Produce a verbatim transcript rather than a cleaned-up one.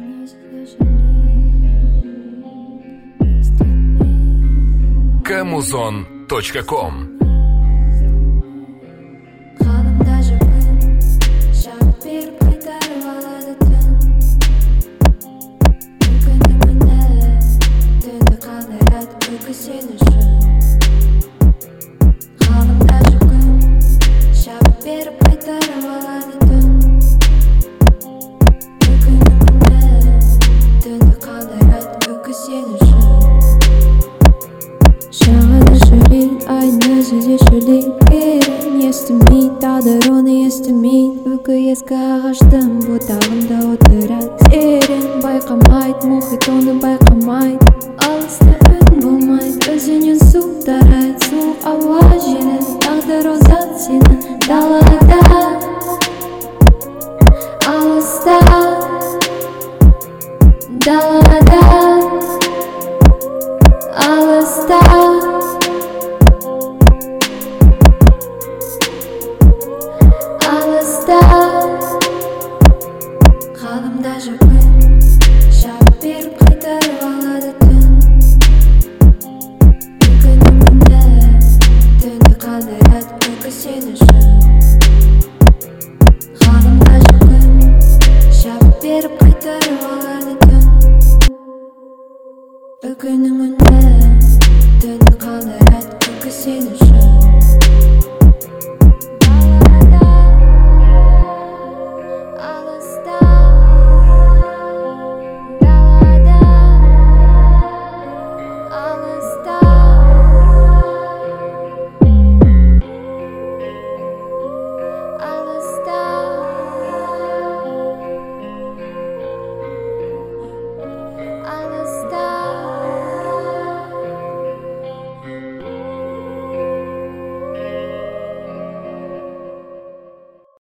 Камузон точка ком. Ескі ағаштың бұтағында отырады серен байқамайды, мұхит оны байқамайды. Алыста үн болмайды, өзінен су тарайды. Суық ауа желі, тағдыр озат сені далада. Алыста, далада. Алыста, ғаламда жоқ күн, шабыт беріп қайтарып алады түн. Күнімді, түнді қалдырады күлкі сен үшін. Ғаламда жоқ күн, шабыт беріп қайтарып алады түн. Күнімді